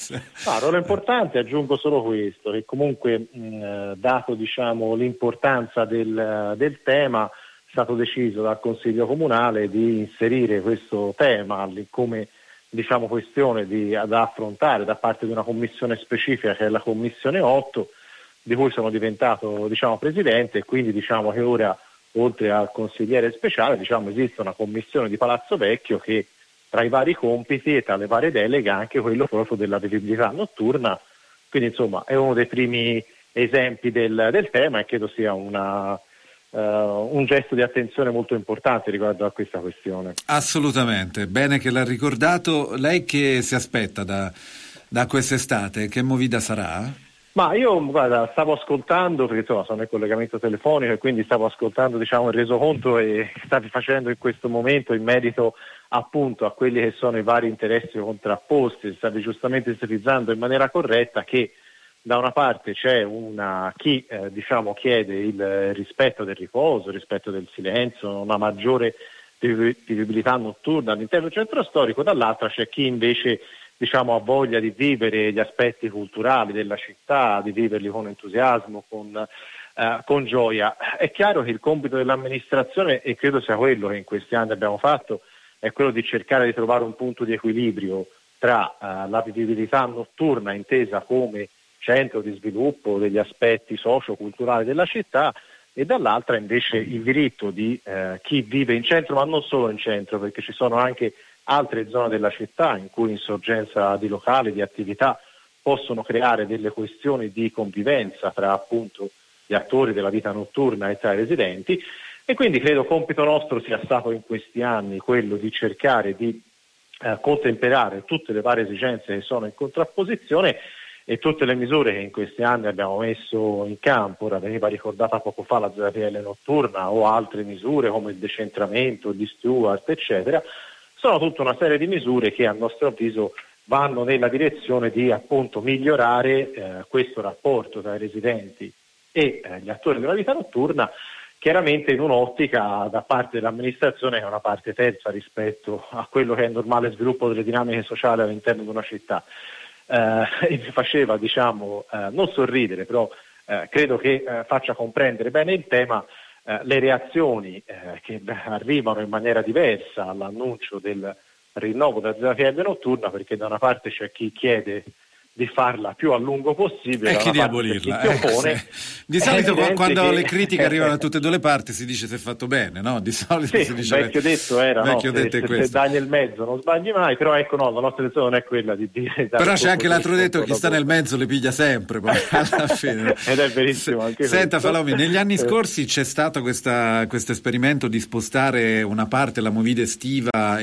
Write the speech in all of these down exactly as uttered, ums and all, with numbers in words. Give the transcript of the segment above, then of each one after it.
No, ruolo importante, aggiungo solo questo, che comunque mh, dato diciamo, l'importanza del, del tema, è stato deciso dal Consiglio Comunale di inserire questo tema come diciamo, questione di, da affrontare da parte di una commissione specifica che è la Commissione otto, di cui sono diventato diciamo, presidente, e quindi diciamo che ora oltre al consigliere speciale diciamo, esiste una commissione di Palazzo Vecchio che tra i vari compiti e tra le varie deleghe anche quello proprio della vivibilità notturna, quindi insomma è uno dei primi esempi del, del tema e credo sia una, uh, un gesto di attenzione molto importante riguardo a questa questione. Assolutamente, bene che l'ha ricordato. Lei che si aspetta da, da quest'estate? Che movida sarà? Ma io guarda, stavo ascoltando, perché insomma sono in collegamento telefonico e quindi stavo ascoltando diciamo, il resoconto e stavi facendo in questo momento in merito appunto a quelli che sono i vari interessi contrapposti, stavi giustamente sintetizzando in maniera corretta che da una parte c'è una chi eh, diciamo chiede il rispetto del riposo, il rispetto del silenzio, una maggiore vivibilità notturna all'interno del centro storico, dall'altra c'è chi invece diciamo ha voglia di vivere gli aspetti culturali della città, di viverli con entusiasmo, con, eh, con gioia. È chiaro che il compito dell'amministrazione, e credo sia quello che in questi anni abbiamo fatto, è quello di cercare di trovare un punto di equilibrio tra uh, la vivibilità notturna intesa come centro di sviluppo degli aspetti socio-culturali della città e dall'altra invece il diritto di uh, chi vive in centro, ma non solo in centro, perché ci sono anche altre zone della città in cui insorgenza di locali, di attività possono creare delle questioni di convivenza tra appunto gli attori della vita notturna e tra i residenti. E quindi credo compito nostro sia stato in questi anni quello di cercare di eh, contemperare tutte le varie esigenze che sono in contrapposizione e tutte le misure che in questi anni abbiamo messo in campo. Ora veniva ricordata poco fa la Z P L notturna o altre misure come il decentramento, gli steward eccetera, sono tutta una serie di misure che a nostro avviso vanno nella direzione di appunto migliorare eh, questo rapporto tra i residenti e eh, gli attori della vita notturna, chiaramente in un'ottica da parte dell'amministrazione che è una parte terza rispetto a quello che è il normale sviluppo delle dinamiche sociali all'interno di una città. Eh, e mi faceva diciamo eh, non sorridere, però eh, credo che eh, faccia comprendere bene il tema eh, le reazioni eh, che arrivano in maniera diversa all'annuncio del rinnovo della Z P L notturna, perché da una parte c'è chi chiede di farla più a lungo possibile e chi di abolirla chi oppone, eh, di solito quando che... le critiche arrivano da tutte e due le parti si dice se è fatto bene, no? Di solito sì, si dice il vecchio detto era vecchio no, detto se, è se, se dai nel mezzo non sbagli mai, però ecco no, la nostra intenzione non è quella di dire però c'è anche l'altro detto, chi sta nel mezzo le piglia sempre poi, alla fine. Ed è verissimo anche Senta questo. Falomi, negli anni scorsi c'è stato questa, questo esperimento di spostare una parte della movida estiva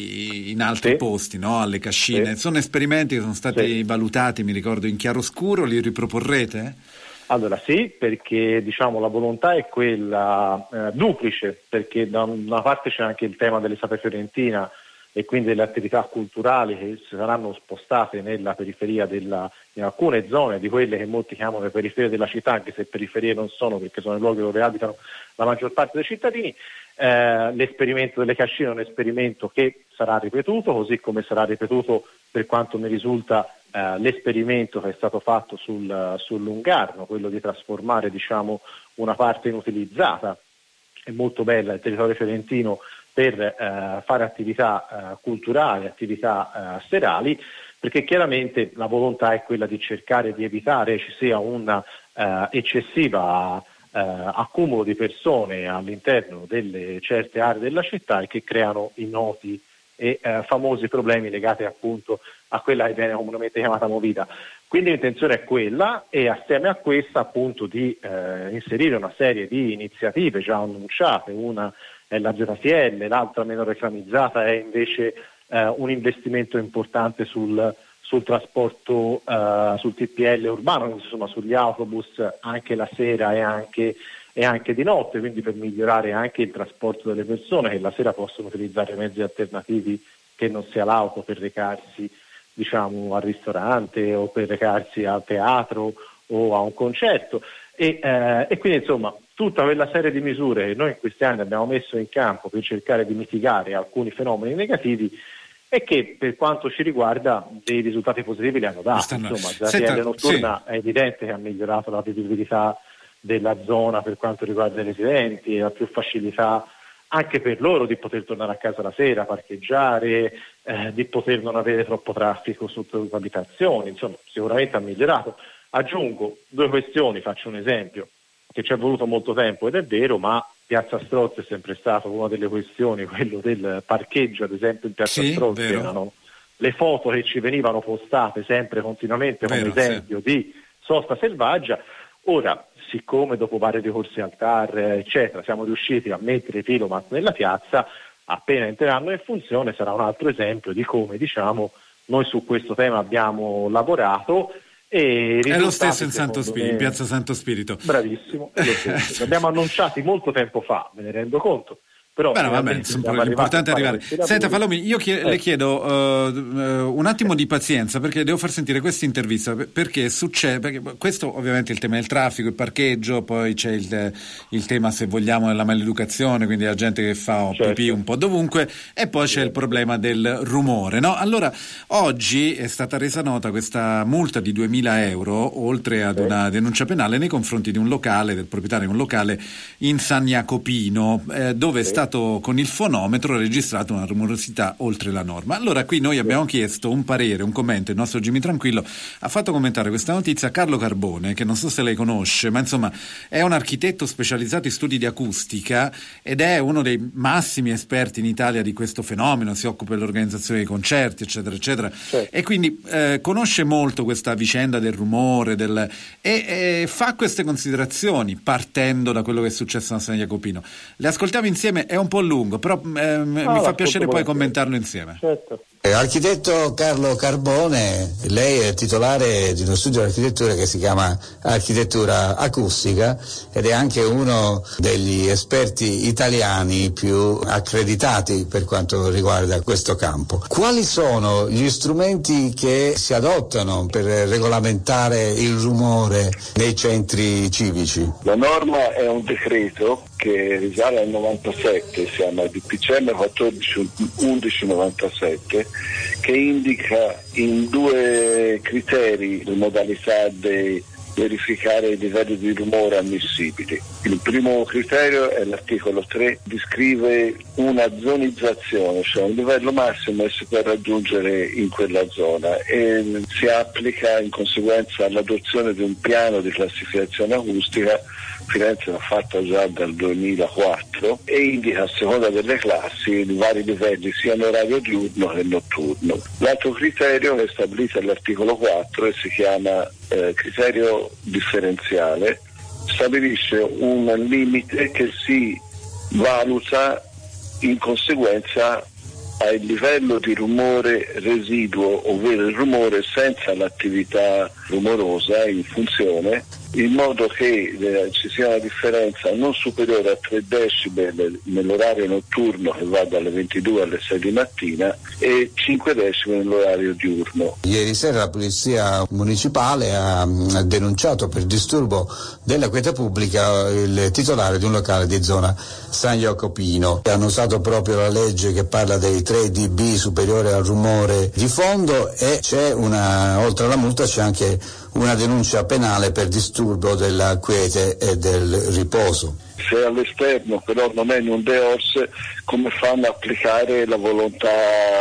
in altri sì. posti, no? Alle cascine, sì. sono esperimenti che sono stati sì. valutati, mi ricordo, in chiaroscuro, li riproporrete? Allora sì, perché diciamo la volontà è quella eh, duplice, perché da una parte c'è anche il tema dell'estate fiorentina e quindi delle attività culturali che saranno spostate nella periferia della, in alcune zone di quelle che molti chiamano le periferie della città, anche se periferie non sono perché sono i luoghi dove abitano la maggior parte dei cittadini. Eh, l'esperimento delle cascine è un esperimento che sarà ripetuto, così come sarà ripetuto per quanto mi risulta eh, l'esperimento che è stato fatto sul, sul Lungarno, quello di trasformare diciamo una parte inutilizzata e molto bella del territorio fiorentino per eh, fare attività eh, culturali, attività eh, serali, perché chiaramente la volontà è quella di cercare di evitare ci sia una eh, eccessiva eh, accumulo di persone all'interno delle certe aree della città e che creano i noti e eh, famosi problemi legati appunto a quella che viene comunemente chiamata movida. Quindi l'intenzione è quella e assieme a questa appunto di eh, inserire una serie di iniziative già annunciate, una è la Z T L, l'altra meno reclamizzata è invece eh, un investimento importante sul, sul trasporto, eh, sul T P L urbano, insomma sugli autobus anche la sera e anche, e anche di notte, quindi per migliorare anche il trasporto delle persone che la sera possono utilizzare mezzi alternativi che non sia l'auto per recarsi diciamo al ristorante o per recarsi al teatro o a un concerto e, eh, e quindi insomma tutta quella serie di misure che noi in questi anni abbiamo messo in campo per cercare di mitigare alcuni fenomeni negativi e che per quanto ci riguarda dei risultati positivi li hanno dati. Stanno... Insomma, già Senta, la notturna sì. È evidente che ha migliorato la vivibilità della zona per quanto riguarda i residenti, ha più facilità anche per loro di poter tornare a casa la sera, parcheggiare, eh, di poter non avere troppo traffico sotto le abitazioni, insomma sicuramente ha migliorato. Aggiungo due questioni, faccio un esempio, che ci è voluto molto tempo ed è vero, ma Piazza Strozzi è sempre stato una delle questioni, quello del parcheggio ad esempio in Piazza Sì, Strozzi, vero. erano le foto che ci venivano postate sempre continuamente come Vero, esempio sì. di sosta selvaggia. Ora, siccome dopo vari ricorsi al T A R eccetera siamo riusciti a mettere i filomat nella piazza, appena entreranno in funzione sarà un altro esempio di come, diciamo, noi su questo tema abbiamo lavorato. E è lo stesso in Santo Spirito, me... in Piazza Santo Spirito. Bravissimo, è lo stesso. Li abbiamo annunciati molto tempo fa, me ne rendo conto. Però Beh, no, vabbè, l'importante è arrivare. Senta Falomi, io chie- eh. le chiedo uh, uh, un attimo di pazienza, perché devo far sentire questa intervista, perché succede, perché questo ovviamente è il tema del traffico, il parcheggio, poi c'è il, il tema, se vogliamo, della maleducazione, quindi la gente che fa certo. pipì un po' dovunque, e poi c'è certo. il problema del rumore, no? Allora, oggi è stata resa nota questa multa di duemila euro, oltre ad sì. una denuncia penale nei confronti di un locale, del proprietario di un locale in San Jacopino, eh, dove sì. è stato con il fonometro registrato una rumorosità oltre la norma. Allora qui noi abbiamo chiesto un parere, un commento, il nostro Jimmy Tranquillo ha fatto commentare questa notizia Carlo Carbone, che non so se lei conosce, ma insomma è un architetto specializzato in studi di acustica ed è uno dei massimi esperti in Italia di questo fenomeno, si occupa dell'organizzazione dei concerti eccetera eccetera certo. e quindi eh, conosce molto questa vicenda del rumore del... e eh, fa queste considerazioni partendo da quello che è successo a San Jacopino. Le ascoltiamo insieme, è un po' lungo, però eh, no, mi fa piacere poi commentarlo insieme. Certo. Architetto Carlo Carbone, lei è titolare di uno studio di architettura che si chiama Architettura Acustica ed è anche uno degli esperti italiani più accreditati per quanto riguarda questo campo. Quali sono gli strumenti che si adottano per regolamentare il rumore nei centri civici? La norma è un decreto che risale al novantasette, siamo al D P C M quattordici undici novantasette, che indica in due criteri le modalità di verificare i livelli di rumore ammissibili. Il primo criterio è l'articolo tre, descrive una zonizzazione, cioè un livello massimo che si può raggiungere in quella zona e si applica in conseguenza all'adozione di un piano di classificazione acustica. Firenze l'ha fatta già dal duemilaquattro e indica a seconda delle classi i vari livelli sia in orario diurno che notturno. L'altro criterio è stabilito all'articolo quattro e si chiama eh, criterio differenziale, stabilisce un limite che si valuta in conseguenza al livello di rumore residuo, ovvero il rumore senza l'attività rumorosa in funzione, in modo che eh, ci sia una differenza non superiore a tre decibel nell'orario notturno, che va dalle ventidue alle sei di mattina, e cinque decibel nell'orario diurno. Ieri sera la polizia municipale ha, ha denunciato per disturbo della quiete pubblica il titolare di un locale di zona San Jacopino. Hanno usato proprio la legge che parla dei tre decibel superiore al rumore di fondo e c'è una, oltre alla multa c'è anche una denuncia penale per disturbo della quiete e del riposo. Se all'esterno però non è in un D E O R S, come fanno a applicare la volontà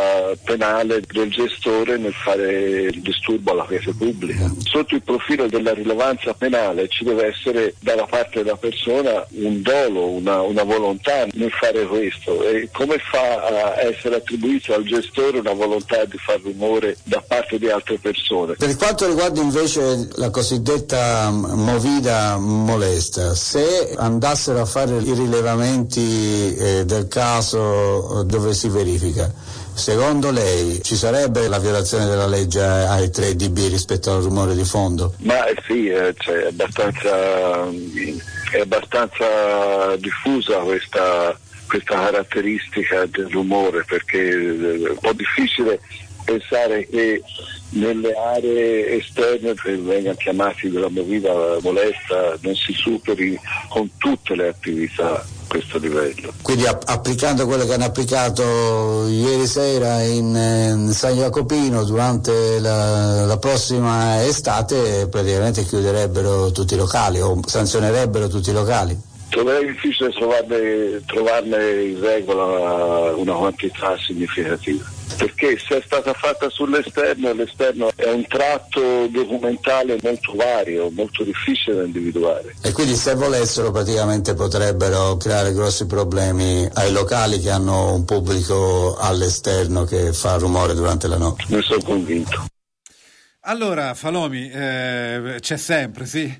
penale del gestore nel fare il disturbo alla quiete pubblica? Sotto il profilo della rilevanza penale ci deve essere dalla parte della persona un dolo, una, una volontà nel fare questo, e come fa a essere attribuito al gestore una volontà di far rumore da parte di altre persone? Per quanto riguarda invece la cosiddetta movida molesta, se andassero a fare i rilevamenti eh, del caso dove si verifica, secondo lei ci sarebbe la violazione della legge ai tre decibel rispetto al rumore di fondo? Ma eh, sì, eh, cioè, è abbastanza è abbastanza diffusa questa, questa caratteristica del rumore, perché è un po' difficile pensare che nelle aree esterne che vengono chiamati della movida molesta non si superi con tutte le attività questo livello. Quindi app- applicando quello che hanno applicato ieri sera in, in San Jacopino durante la, la prossima estate, praticamente chiuderebbero tutti i locali o sanzionerebbero tutti i locali. Troverei difficile trovarne, trovarne in regola una quantità significativa, perché se è stata fatta sull'esterno, l'esterno è un tratto documentale molto vario, molto difficile da individuare. E quindi se volessero praticamente potrebbero creare grossi problemi ai locali che hanno un pubblico all'esterno che fa rumore durante la notte. Ne sono convinto. Allora, Falomi, eh, c'è sempre, sì?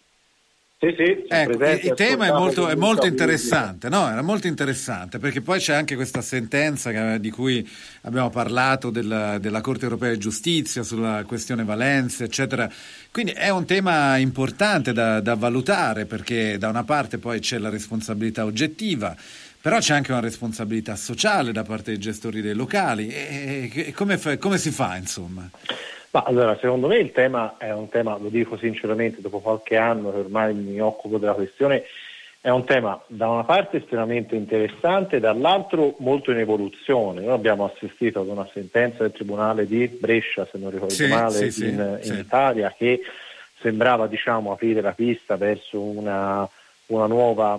Sì, sì, ecco, presente, il tema è molto, è molto interessante, musica. no? Era molto interessante perché poi c'è anche questa sentenza che, di cui abbiamo parlato della, della Corte Europea di Giustizia sulla questione Valenze, eccetera. Quindi è un tema importante da, da valutare, perché da una parte poi c'è la responsabilità oggettiva, però c'è anche una responsabilità sociale da parte dei gestori dei locali. E, e come, fa, come si fa, insomma? Ma allora, secondo me il tema è un tema, lo dico sinceramente, dopo qualche anno che ormai mi occupo della questione, è un tema da una parte estremamente interessante, dall'altro molto in evoluzione. Noi abbiamo assistito ad una sentenza del Tribunale di Brescia, se non ricordo sì, male, sì, in, sì, in sì. Italia, che sembrava, diciamo, aprire la pista verso una, una nuova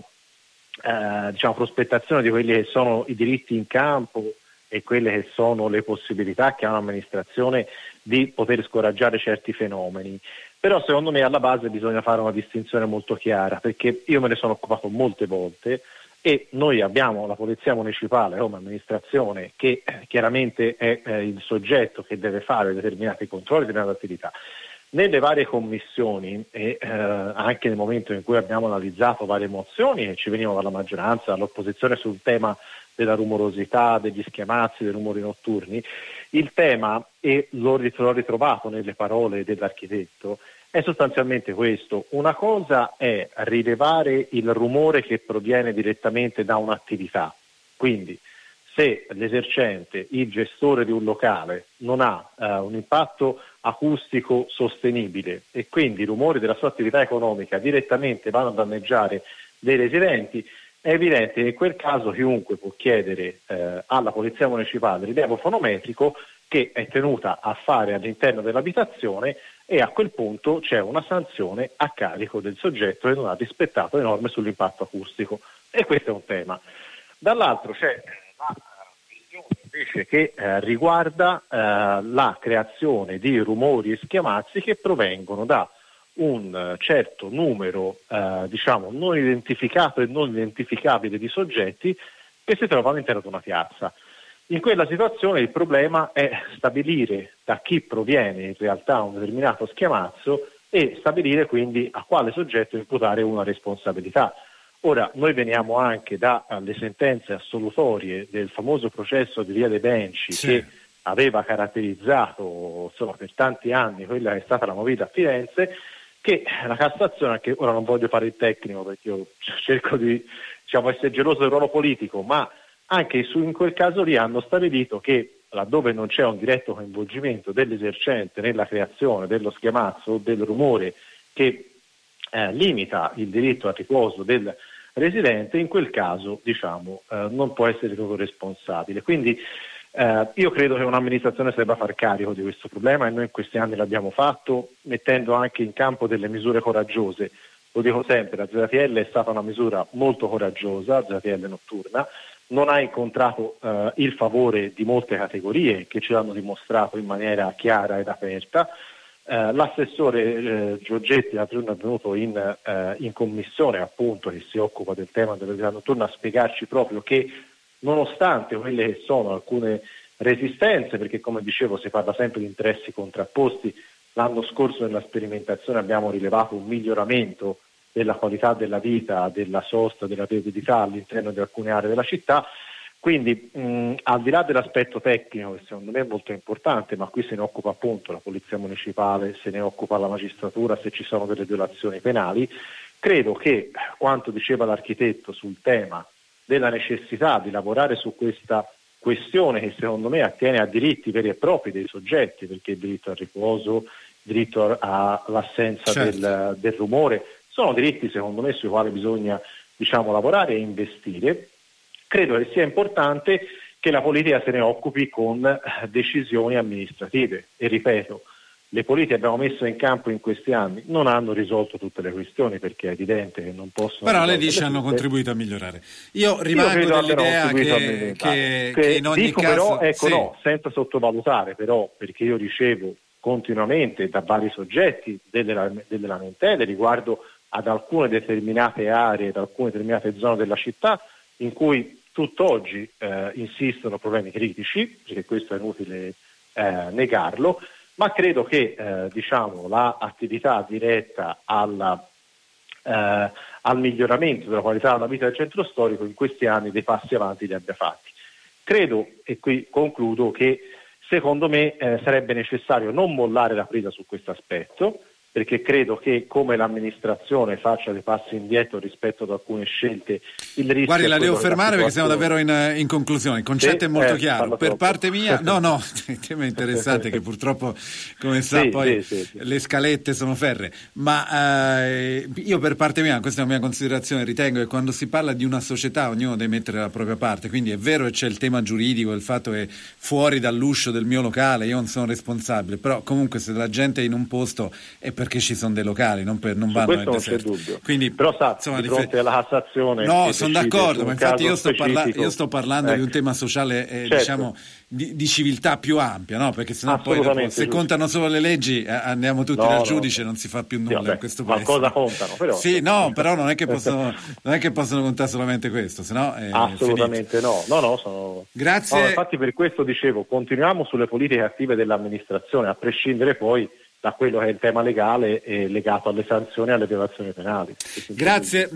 eh, diciamo, prospettazione di quelli che sono i diritti in campo e quelle che sono le possibilità che ha un'amministrazione di poter scoraggiare certi fenomeni. Però secondo me alla base bisogna fare una distinzione molto chiara, perché io me ne sono occupato molte volte e noi abbiamo la Polizia Municipale come amministrazione che eh, chiaramente è eh, il soggetto che deve fare determinati controlli, determinate attività. Nelle varie commissioni e eh, anche nel momento in cui abbiamo analizzato varie mozioni che ci venivano dalla maggioranza, dall'opposizione sul tema della rumorosità, degli schiamazzi, dei rumori notturni, il tema, e l'ho ritrovato nelle parole dell'architetto, è sostanzialmente questo. Una cosa è rilevare il rumore che proviene direttamente da un'attività, quindi se l'esercente, il gestore di un locale, non ha eh, un impatto acustico sostenibile e quindi i rumori della sua attività economica direttamente vanno a danneggiare dei residenti, è evidente che in quel caso chiunque può chiedere eh, alla Polizia Municipale rilievo fonometrico che è tenuta a fare all'interno dell'abitazione e a quel punto c'è una sanzione a carico del soggetto che non ha rispettato le norme sull'impatto acustico. E questo è un tema. Dall'altro c'è la questione invece che eh, riguarda eh, la creazione di rumori e schiamazzi che provengono da un certo numero eh, diciamo non identificato e non identificabile di soggetti che si trovano all'interno di una piazza. In quella situazione il problema è stabilire da chi proviene in realtà un determinato schiamazzo e stabilire quindi a quale soggetto imputare una responsabilità. Ora, noi veniamo anche dalle sentenze assolutorie del famoso processo di Via dei Benci, sì, che aveva caratterizzato insomma, per tanti anni quella che è stata la movida a Firenze, che la Cassazione, anche ora non voglio fare il tecnico perché io cerco di diciamo, essere geloso del ruolo politico, ma anche su, in quel caso lì hanno stabilito che laddove non c'è un diretto coinvolgimento dell'esercente nella creazione dello schiamazzo o del rumore che eh, limita il diritto al riposo del residente, in quel caso diciamo, eh, non può essere ritenuto responsabile. Quindi eh, io credo che un'amministrazione debba far carico di questo problema e noi in questi anni l'abbiamo fatto mettendo anche in campo delle misure coraggiose. Lo dico sempre, la Z T L è stata una misura molto coraggiosa, Z T L notturna, non ha incontrato eh, il favore di molte categorie che ce l'hanno dimostrato in maniera chiara ed aperta. Eh, l'assessore eh, Giorgetti l'altro giorno è venuto in, eh, in commissione appunto che si occupa del tema della vita notturna a spiegarci proprio che nonostante quelle che sono alcune resistenze, perché come dicevo si parla sempre di interessi contrapposti, l'anno scorso nella sperimentazione abbiamo rilevato un miglioramento della qualità della vita, della sosta, della viabilità all'interno di alcune aree della città. Quindi mh, al di là dell'aspetto tecnico che secondo me è molto importante, ma qui se ne occupa appunto la Polizia Municipale, se ne occupa la magistratura se ci sono delle violazioni penali, credo che quanto diceva l'architetto sul tema della necessità di lavorare su questa questione che secondo me attiene a diritti veri e propri dei soggetti, perché il diritto al riposo, il diritto all'assenza certo. del, del rumore, sono diritti secondo me sui quali bisogna diciamo, lavorare e investire. Credo che sia importante che la politica se ne occupi con decisioni amministrative e ripeto, le politiche che abbiamo messo in campo in questi anni non hanno risolto tutte le questioni perché è evidente che non possono. Però lei dice hanno contribuito a migliorare. Io rimango Io dell'idea che, che, che in ogni dico caso però, ecco sì. no, senza sottovalutare però, perché io ricevo continuamente da vari soggetti delle, delle lamentele riguardo ad alcune determinate aree, ad alcune determinate zone della città in cui tutt'oggi eh, insistono problemi critici, perché questo è inutile eh, negarlo, ma credo che eh, diciamo, l'attività diretta alla, eh, al miglioramento della qualità della vita del centro storico in questi anni dei passi avanti li abbia fatti. Credo, e qui concludo, che secondo me eh, sarebbe necessario non mollare la presa su questo aspetto, perché credo che come l'amministrazione faccia dei passi indietro rispetto ad alcune scelte, il rischio. Guardi, la devo fermare perché siamo davvero in, in conclusione. Il concetto sì, è molto eh, chiaro. Per parte mia, no, no, il tema è interessante che purtroppo, come sa, sì, poi sì, sì, le scalette sono ferree. Ma eh, io per parte mia, questa è una mia considerazione, ritengo che quando si parla di una società ognuno deve mettere la propria parte. Quindi è vero che c'è il tema giuridico, il fatto che fuori dall'uscio del mio locale io non sono responsabile, però comunque se la gente è in un posto è perché ci sono dei locali, non, per, non vanno nel deserto. Non c'è dubbio. Quindi, però sa, insomma, di fronte alla Cassazione no, sono d'accordo, ma infatti io sto, parla- io sto parlando ecco. di un tema sociale eh, certo. diciamo di, di civiltà più ampia, no? Perché sennò poi dopo, se contano solo le leggi eh, andiamo tutti no, dal giudice, no. non si fa più nulla sì, in questo paese. Qualcosa contano, però. Sì, no, però non è che possono non è che possono contare solamente questo, sennò è assolutamente finito. no. No, no, sono Grazie. No, infatti per questo dicevo, continuiamo sulle politiche attive dell'amministrazione, a prescindere poi da quello che è il tema legale eh, legato alle sanzioni e alle violazioni penali. Grazie.